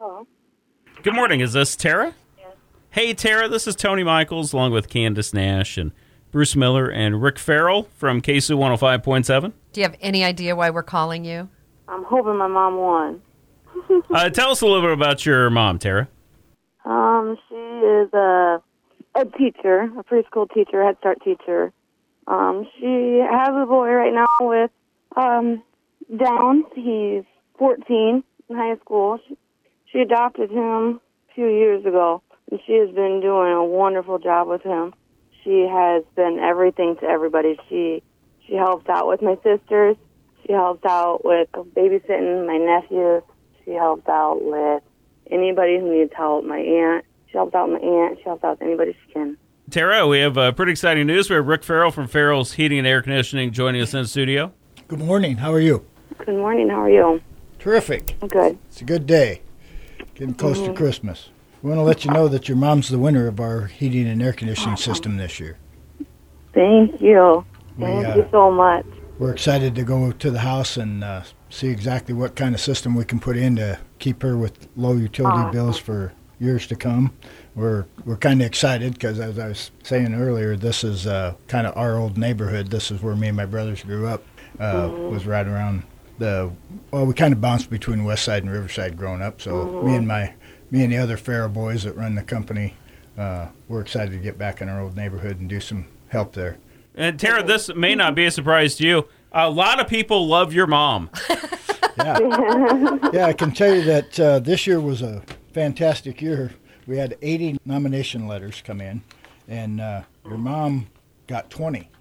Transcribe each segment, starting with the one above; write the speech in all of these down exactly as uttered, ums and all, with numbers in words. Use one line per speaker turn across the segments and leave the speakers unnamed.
Hello.
Good morning. Is this Tara?
Yes.
Hey, Tara. This is Tony Michaels, along with Candace Nash and Bruce Miller and Rick Farrell from K S U one oh five point seven.
Do you have any idea why we're calling you?
I'm hoping my mom won.
uh, tell us a little bit about your mom, Tara.
Um, she is a a teacher, a preschool teacher, Head Start teacher. Um, she has a boy right now with um Downs. He's fourteen in high school. She, she adopted him a few years ago, and she has been doing a wonderful job with him. She has been everything to everybody. She she helps out with my sisters. She helps out with babysitting my nephews. She helps out with anybody who needs help. My aunt. She helps out with my aunt. She helps out with anybody she can.
Tara, we have uh, pretty exciting news. We have Rick Farrell from Farrell's Heating and Air Conditioning joining us in the studio.
Good morning. How are you?
Good morning. How are you?
Terrific.
I'm good.
It's a good day. Getting close
Mm-hmm.
to Christmas. We want to let you know that your mom's the winner of our heating and air conditioning system this year.
Thank you.
We,
Thank
uh,
you so much.
We're excited to go to the house and uh, see exactly what kind of system we can put in to keep her with low utility
Awesome.
bills for years to come. We're we're kind of excited because, as I was saying earlier, this is uh, kind of our old neighborhood. This is where me and my brothers grew up. Uh,
Mm-hmm.
Was right around the well, we kind of bounced between West Side and Riverside growing up. So
Mm-hmm.
me and my me and the other Farrell boys that run the company, uh, we're excited to get back in our old neighborhood and do some help there.
And Tara, this may not be a surprise to you. A lot of people love your mom.
Yeah, yeah. I can tell you that uh, this year was a fantastic year. We had eighty nomination letters come in, and uh, your mom got twenty.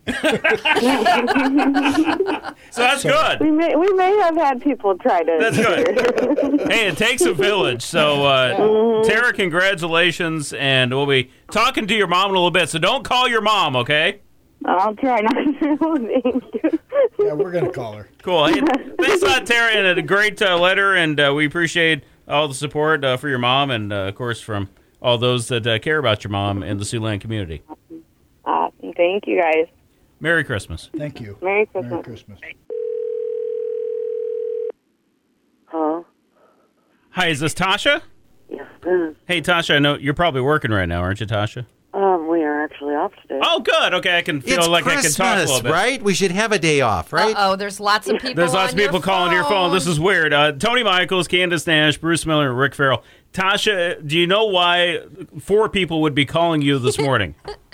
So that's good.
We may we may have had people try to.
That's good. Hey, it takes a village. So, uh, Tara, congratulations. And we'll be talking to your mom in a little bit. So don't call your mom, okay?
I'll try not to. Thank you.
Yeah, we're gonna call her.
Cool. Hey, thanks a lot, Tara, and a great uh, letter. And uh, we appreciate all the support uh, for your mom and, uh, of course, from all those that uh, care about your mom in the Siouxland community.
Awesome. Thank you, guys.
Merry Christmas.
Thank you.
Merry Christmas.
Merry Christmas.
Hello.
Hi, is this Tasha?
Yes, this is.
Hey, Tasha, I know you're probably working right now, aren't you, Tasha?
Um, we are actually off today.
Oh, good. Okay, I can feel
It's
like
Christmas,
I can talk a little bit.
right? We should have a day off, right?
Uh-oh, there's lots of people
There's lots
on
of people
your
calling to your phone. This
phone.
is weird. Uh, Tony Michaels, Candace Nash, Bruce Miller, and Rick Farrell. Tasha, do you know why four people would be calling you this morning?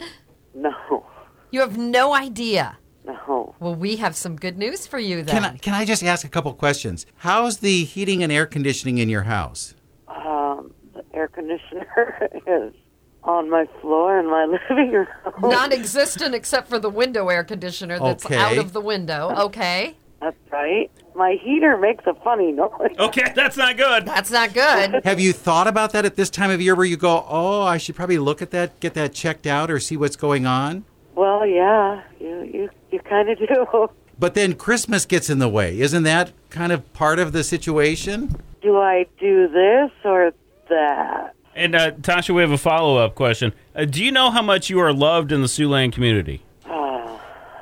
No.
You have no idea.
No.
Well, we have some good news for you then.
Can I, can I just ask a couple questions? How's the heating and air conditioning in your house?
Um, the air conditioner is on my floor in my living room.
Non-existent except for the window air conditioner that's
Okay.
out of the window. Okay.
That's right. My heater makes a funny noise.
Okay, that's not good.
That's not good.
Have you thought about that at this time of year where you go, oh, I should probably look at that, get that checked out or see what's going on?
Well, yeah, you you, you kind of do.
But then Christmas gets in the way. Isn't that kind of part of the situation?
Do I do this or that?
And uh, Tasha, we have a follow-up question. Uh, do you know how much you are loved in the Siouxland community?
Uh,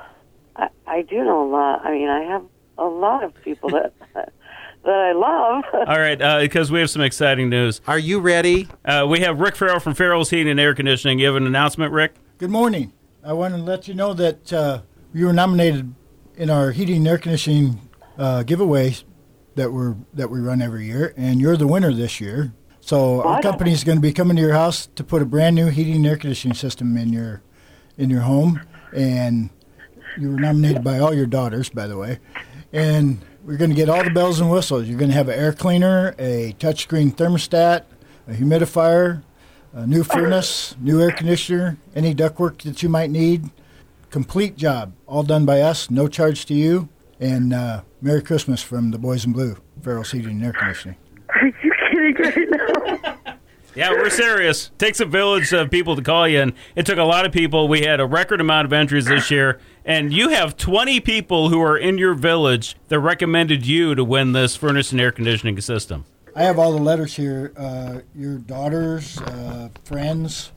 I, I do know a lot. I mean, I have a lot of people that that I love.
All right, because we have some exciting news.
Are you ready?
Uh, we have Rick Farrell from Farrell's Heating and Air Conditioning. You have an announcement, Rick?
Good morning. I want to let you know that uh, you were nominated in our heating and air conditioning uh, giveaways that we're that we run every year, and you're the winner this year. So our
What?
company is going to be coming to your house to put a brand new heating and air conditioning system in your in your home, and you were nominated by all your daughters, by the way. And we're going to get all the bells and whistles. You're going to have an air cleaner, a touchscreen thermostat, a humidifier, a new furnace, new air conditioner, any ductwork that you might need. Complete job, all done by us, no charge to you. And uh, Merry Christmas from the Boys in Blue, Farrell's Heating and Air Conditioning.
Are you kidding right now?
Yeah, we're serious. Takes a village of people to call you, and it took a lot of people. We had a record amount of entries this year, and you have twenty people who are in your village that recommended you to win this furnace and air conditioning system.
I have all the letters here. Uh, your daughters, uh, friends,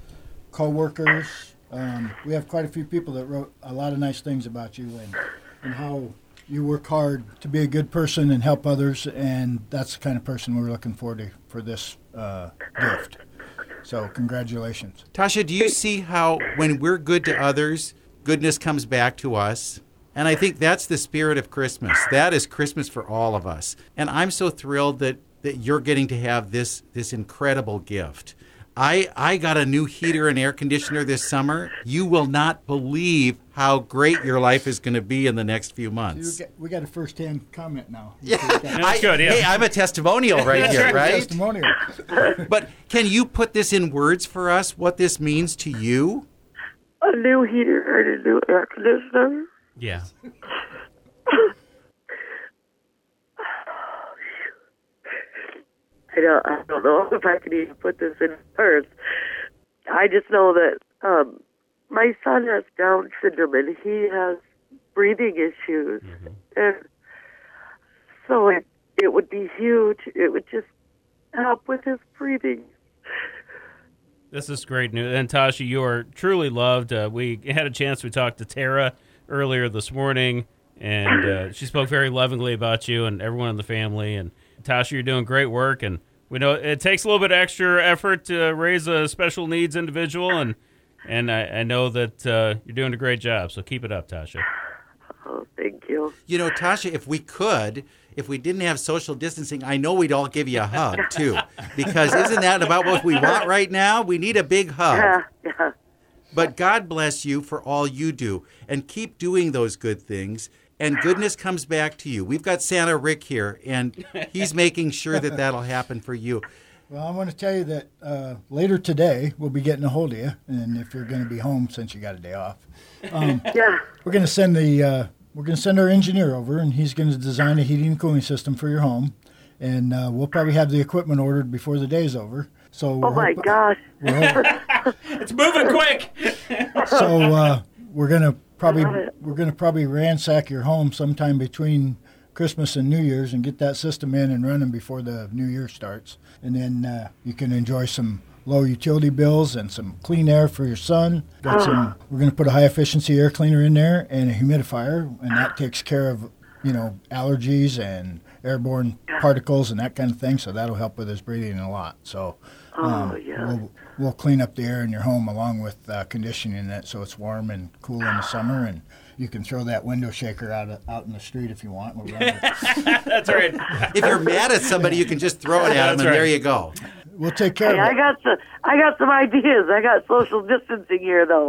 co-workers. Um, we have quite a few people that wrote a lot of nice things about you and, and how you work hard to be a good person and help others, and that's the kind of person we're looking for to, for this uh, gift. So congratulations.
Tasha, do you see how when we're good to others, goodness comes back to us? And I think that's the spirit of Christmas. That is Christmas for all of us. And I'm so thrilled that, that you're getting to have this this incredible gift. I, I got a new heater and air conditioner this summer. You will not believe how great your life is going to be in the next few months.
We got, we got a first-hand comment now.
Yeah,
That's
I,
good, yeah.
Hey, I'm a testimonial right here, right?
Testimonial.
But can you put this in words for us, what this means to you?
A new heater and a new air conditioner.
Yeah.
I don't, I don't know if I can even put this in words. I just know that um, my son has Down syndrome and he has breathing issues. Mm-hmm. And so it, it would be huge. It would just help with his breathing.
This is great news. And Tasha, you are truly loved. Uh, we had a chance, we talked to Tara earlier this morning, and uh, she spoke very lovingly about you and everyone in the family. And Tasha, you're doing great work, and we know it takes a little bit extra effort to raise a special needs individual, and and I, I know that uh, you're doing a great job. So keep it up, Tasha.
Oh, thank you.
You know, Tasha, if we could, if we didn't have social distancing, I know we'd all give you a hug, too. Because isn't that about what we want right now? We need a big hug.
Yeah, yeah.
But God bless you for all you do, and keep doing those good things, and goodness comes back to you. We've got Santa Rick here, and he's making sure that that'll happen for you.
Well, I want to tell you that uh, later today we'll be getting a hold of you, and if you're going to be home since you got a day off, um,
Yeah.
we're going to send the uh, we're going to send our engineer over, and he's going to design a heating and cooling system for your home, and uh, we'll probably have the equipment ordered before the day's over. So
Oh, my gosh.
It's moving quick.
So uh, we're gonna probably
Love it.
we're gonna probably ransack your home sometime between Christmas and New Year's and get that system in and running before the New Year starts, and then uh, you can enjoy some low utility bills and some clean air for your son. Got some. We're gonna put a high efficiency air cleaner in there and a humidifier, and that takes care of you know allergies and airborne particles and that kind of thing. So that'll help with his breathing a lot. So. Um,
Oh, yeah.
we'll, we'll clean up the air in your home along with uh, conditioning it so it's warm and cool in the summer, and you can throw that window shaker out of, out in the street if you want. We'll run it.
That's right.
If you're mad at somebody, you can just throw it at them,
That's
and
right.
there you go.
We'll take care
Hey,
of
I
it.
got some. I got some ideas. I got social distancing here, though.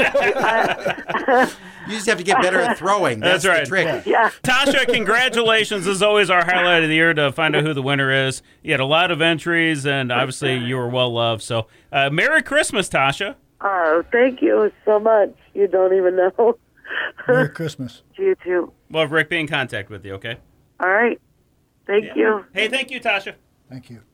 You just have to get better at throwing. That's,
That's
the
right.
trick.
Yeah.
Tasha, congratulations. This is always our highlight of the year to find out who the winner is. You had a lot of entries, and obviously you were well loved. So, uh, Merry Christmas, Tasha.
Oh, thank you so much. You don't even know.
Merry Christmas.
You too.
We'll have Rick be in contact with you, okay?
All right. Thank you.
Hey, thank you, Tasha.
Thank you.